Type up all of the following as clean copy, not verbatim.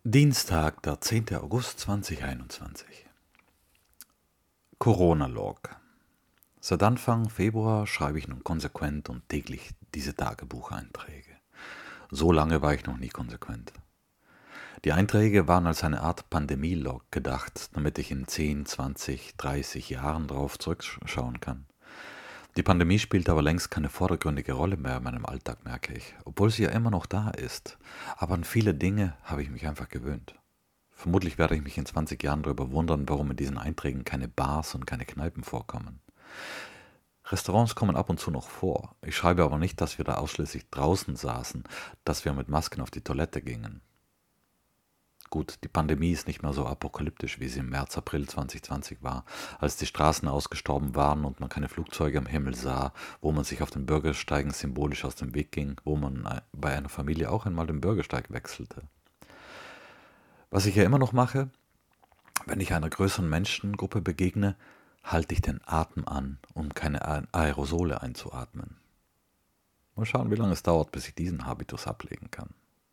Dienstag, der 10. August 2021. Corona-Log. Seit Anfang Februar schreibe ich nun konsequent und täglich diese Tagebucheinträge. So lange war ich noch nie konsequent. Die Einträge waren als eine Art Pandemie-Log gedacht, damit ich in 10, 20, 30 Jahren darauf zurückschauen kann. Die Pandemie spielt aber längst keine vordergründige Rolle mehr in meinem Alltag, merke ich, obwohl sie ja immer noch da ist. Aber an viele Dinge habe ich mich einfach gewöhnt. Vermutlich werde ich mich in 20 Jahren darüber wundern, warum in diesen Einträgen keine Bars und keine Kneipen vorkommen. Restaurants kommen ab und zu noch vor. Ich schreibe aber nicht, dass wir da ausschließlich draußen saßen, dass wir mit Masken auf die Toilette gingen. Gut, die Pandemie ist nicht mehr so apokalyptisch, wie sie im März, April 2020 war, als die Straßen ausgestorben waren und man keine Flugzeuge am Himmel sah, wo man sich auf den Bürgersteigen symbolisch aus dem Weg ging, wo man bei einer Familie auch einmal den Bürgersteig wechselte. Was ich ja immer noch mache, wenn ich einer größeren Menschengruppe begegne, halte ich den Atem an, um keine Aerosole einzuatmen. Mal schauen, wie lange es dauert, bis ich diesen Habitus ablegen kann.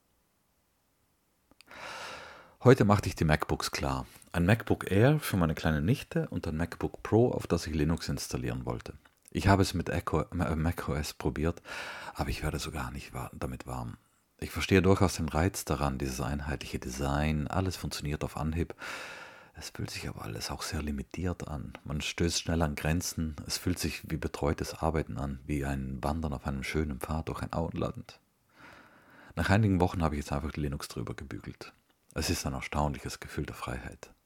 Heute machte ich die MacBooks klar. Ein MacBook Air für meine kleine Nichte und ein MacBook Pro, auf das ich Linux installieren wollte. Ich habe es mit macOS probiert, aber ich werde so gar nicht damit warm. Ich verstehe durchaus den Reiz daran, dieses einheitliche Design, alles funktioniert auf Anhieb. Es fühlt sich aber alles auch sehr limitiert an. Man stößt schnell an Grenzen, es fühlt sich wie betreutes Arbeiten an, wie ein Wandern auf einem schönen Pfad durch ein Auenland. Nach einigen Wochen habe ich jetzt einfach Linux drüber gebügelt. Es ist ein erstaunliches Gefühl der Freiheit.